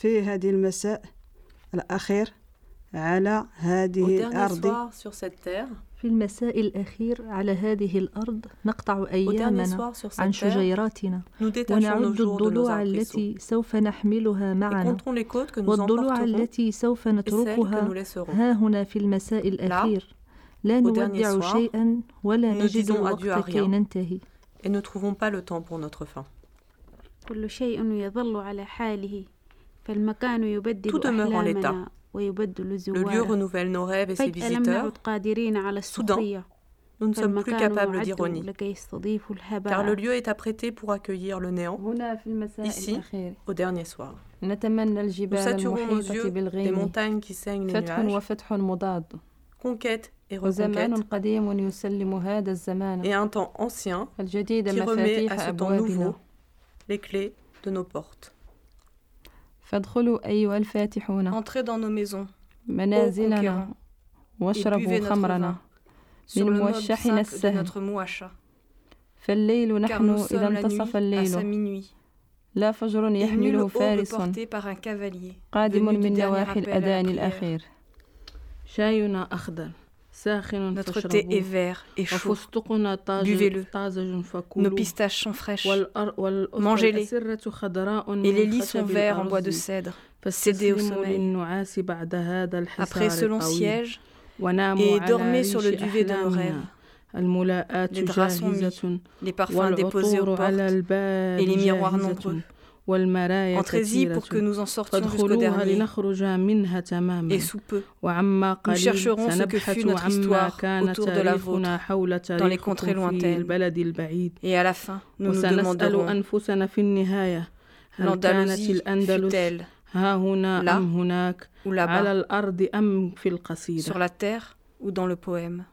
في هذه المساء الأخير على هذه الأرض. Au dernier soir sur cette terre, في المساء الأخير على هذه الأرض نقطع أيامنا عن شجيراتنا ونعد الضلوع التي سوف نحملها معنا والضلوع التي سوف نتركها ها هنا في المساء الأخير لا نودع شيئا ولا نجد الوقت كي ننتهي. et ne trouvons pas le temps pour notre fin. كل شيء يظل على حاله فالمكان يبدل Tout demeure en l'état. أحلامنا ويبدل Le lieu زوارنا. renouvelle nos rêves et ses فجأة لم نعد visiteurs. قادرين على السخرية Nous ne sommes plus فالمكان capables معد d'ironie, لكي يستضيف car le الهباء. lieu est apprêté pour accueillir le néant, هنا في المساء Ici, الأخير au dernier soir. نتمنى Nous الجبال saturons nos المحيطة yeux des بالغيم montagnes qui saignent les فتح nuages, وفتح مضاد conquête et وزمان reconquête, قديم يسلم هذا الزمان et un temps ancien الجديد qui remet مفاتيح à ce temps أبوابنا nouveau les clés de nos portes. فادخلوا أيها الفاتحون Entrez dans nos maisons, منازلنا et واشربوا buvez notre خمرنا vin sur من le meuble موشحنا simple de السهل notre mouacha, فالليل car نحن nous إذا sommes la انتصف nuit à sa الليل minuit, لا فجر et nul يحمله aube فارس porté par un cavalier قادم venu du من dernier نواحي appel à la الأذان prière. الأخير شاينا أخضر ساخن Notre thé est vert et chaud. وفستقنا Buvez-le. طازج Nos فكلوا pistaches sont fraîches Mangez-les. et les lits sont verts en bois de cèdre. Cédez au sommeil. Après, selon siège, et dormez sur le duvet de nos rêves. Les draps sont mis, les parfums déposés aux portes et les miroirs nombreux. Entrez-y pour que nous en sortions jusqu'au dernier. Et sous peu, nous chercherons ce que fut notre histoire autour de la vôtre, dans les contrées lointaines. Et à la fin, nous nous demanderons, l'Andalousie fut-elle là ou là-bas, sur la terre ou dans le poème?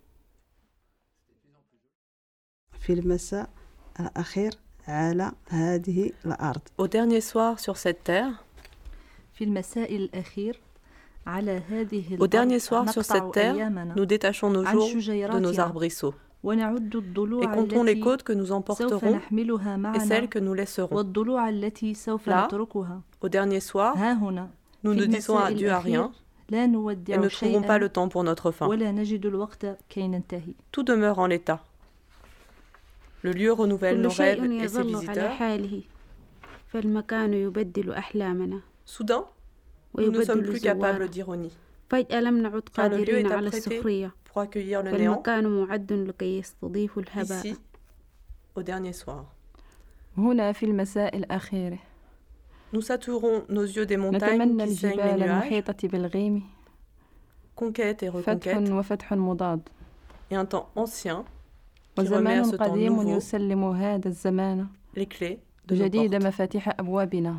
في المساء الأخير على هذه الأرض. Au dernier soir sur cette terre, في المساء الأخير على هذه au dernier الأرض soir sur نقطع cette terre, أيامنا nous détachons nos عن jours de nos شجيراتنا arbrisseaux ونعد et الضلوع comptons les التي côtes que nous سوف emporterons نحملها et معنا celles que nous laisserons. والضلوع التي سوف Là, نتركها Au dernier soir, ها هنا nous في ne disons المساء adieu à الأخير rien لا et نودع ne trouvons pas شيئا le temps pour notre fin. ولا نجد الوقت كي ننتهي. Tout demeure en l'état. Le lieu renouvelle كل nos rêves شيء et ses يظل على visiteurs. حاله فالمكان يبدل أحلامنا Soudain, nous ne sommes ويبدل plus capables زوارنا. d'ironie, فجأة لم نعد car le lieu قادرين est على apprêté السخرية pour accueillir le néant, فالمكان معد لكي يستضيف الهباء. ici, au dernier soir. هنا في المساء الأخير Nous saturons nos yeux des montagnes نتمنى qui saignent les الجبال nuages, المحيطة بالغيم conquête et فتح reconquête, وفتح مضاد et un temps ancien qui remet à وزمان ce temps قديم nouveau يسلم هذا الزمان les clés de nos جديد portes. مفاتيح أبوابنا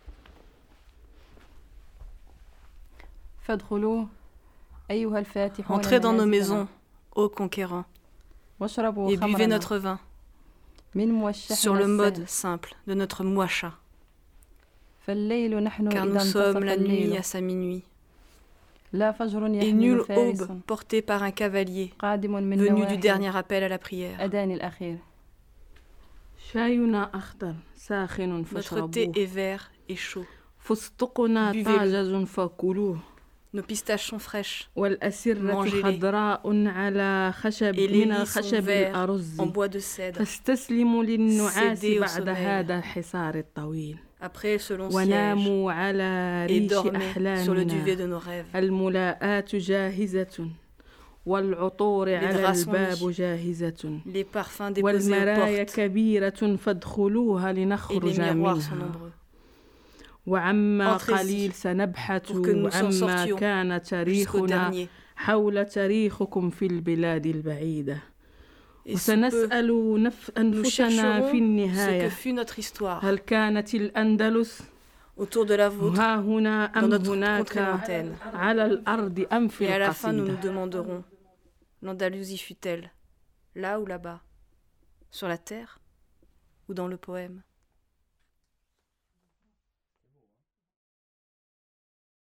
فادخلوا أيها الفاتحون Entrez dans nos منازلنا maisons, ô conquérants, واشربوا et buvez خمرنا notre vin من موشحنا sur le mode السهل simple de notre mouacha, فالليل نحن car إذا nous sommes انتصف la nuit الليل à sa minuit, لا فجر et يحمل nulle فارس aube portée par un cavalier قادم من venu du نواحي dernier appel à la prière. أذان الأخير شاينا أخضر ساخن Notre thé فاشربوه est vert et chaud. فستقنا Buvez-le. طازج فكلوه Nos pistaches sont fraîches والأسرة Mangez-les. خضراء على خشب et les من lits sont الخشب verts الأرز en bois de cèdre. فاستسلموا للنعاس Cédez au بعد sommeil. هذا الحصار الطويل Après, selon siège, وناموا على et ريش dormez sur le duvet أحلامنا de nos rêves. الملاءات جاهزة والعطور على draps sont الباب mis. جاهزة Les parfums déposés aux والمرايا portes كبيرة فادخلوها et les لنخرج miroirs sont منها nombreux. وعما Entrez-y قليل سنبحث pour que nous s'en عما sortions كان jusqu'au تاريخنا dernier. حول تاريخكم في البلاد البعيدة Et sous peu, وسنسأل nous أنفسنا chercherons في ce que النهاية fut notre histoire هل كانت الأندلس autour de la vôtre ها هنا dans أم notre contrée هناك lointaine. على الأرض أم في Et à la fin, nous القصيدة nous demanderons, l'Andalousie fut-elle là ou là-bas, sur la terre ou dans le poème?